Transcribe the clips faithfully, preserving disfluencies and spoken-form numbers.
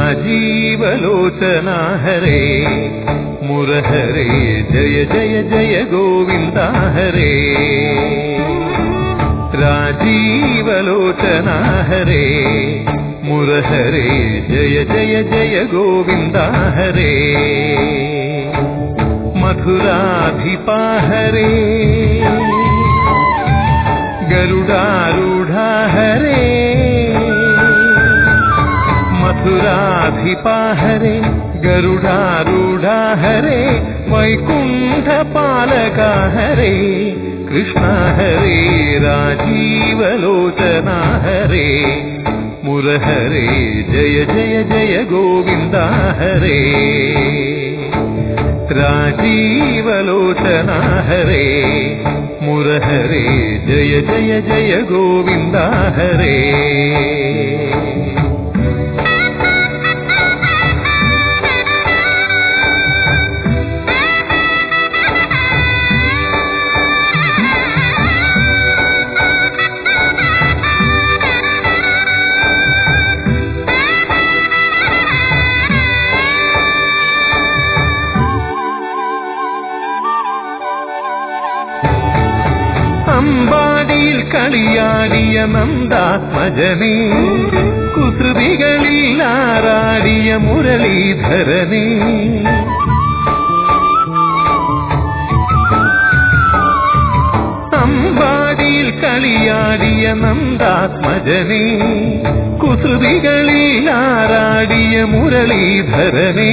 राजीवलोचना हरे मुरहरे जय जय जय गोविन्द हरे राजीवलोचना हरे मुरहरे जय जय जय गोविन्द हरे मथुराधिपा हरे गरुडारूढ़ा हरे मथुराधिपा हरे गरुडारूढ़ा हरे वैकुंठ पालका हरे कृष्ण हरे राजीवलोचना हरे मुरहरे जय जय जय गोविन्द हरे राजीवलोचना हरे मुरहरे जय जय जय गोविन्द हरे അമ്പാടിയിൽ കളിയാടിയ നന്ദാത്മജനേ കുസൃതികളിൽ ആറാടിയ മുരളീധരനേ അമ്പാടിയിൽ കളിയാടിയ നന്ദാത്മജനേ കുസൃതികളിൽ ആറാടിയ മുരളീധരനേ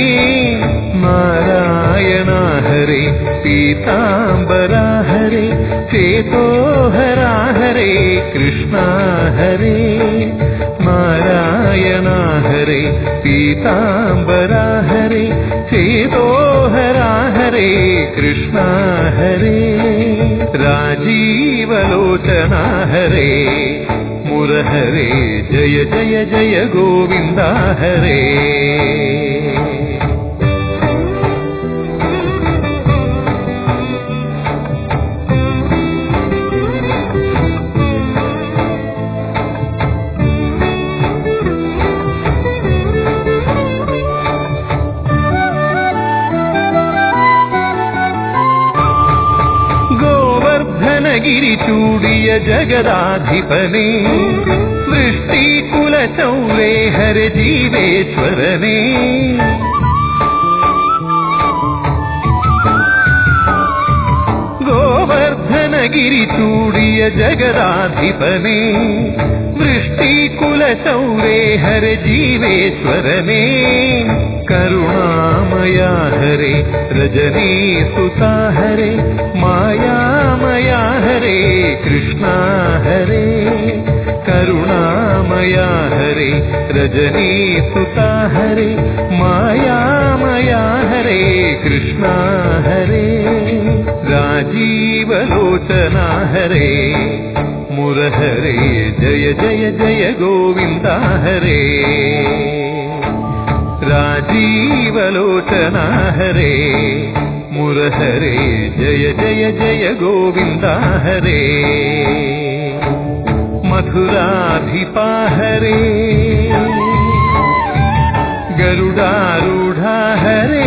നാരായണ ഹരേ പീതാംബരാ ഹരേ ചേതോഹരാ ഹരേ കൃഷ്ണ ഹരേ നാരായണ ഹരേ പീതാംബരാ ഹരേ ചേതോഹരാ ഹരേ കൃഷ്ണ ഹരേ രാജീവലോചന ഹരേ മുരഹരേ ജയ ജയ ജയ ഗോവിന്ദ ഹരേ गिरि चूडिय जगदाधिपने सृष्टिकुल चौरे हर जीवेश्वरने गोवर्धन गिरि चूडिय जगदाधिपने सृष्टिकुल चौरे हर जीवेश्वरने करुणामया हरे रजनी सुता हरे मायामया हरे कृष्ण हरे करुणामया हरे रजनी सुता हरे मायामया हरे कृष्ण हरे राजीवलोचना हरे मुरहरे जय जय जय गोविन्द हरे राजीवलोचना हरे मुरहरे जय जय जय गोविन्द हरे मथुराधिपा हरे गरुडारूढ़ा हरे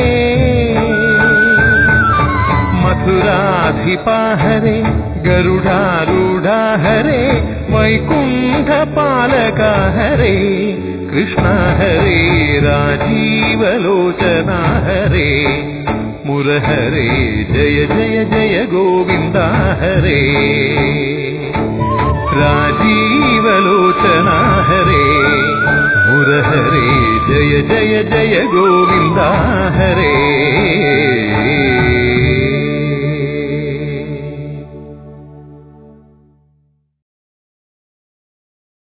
मथुराधिपा हरे गरुडारूढ़ा हरे वैकुंठ पालका हरे कृष्ण हरे राजीवलोचना हरे मुरहरे जय जय जय गोविन्द हरे राजीवलोचना हरे मुरहरे जय जय जय गोविन्द हरे।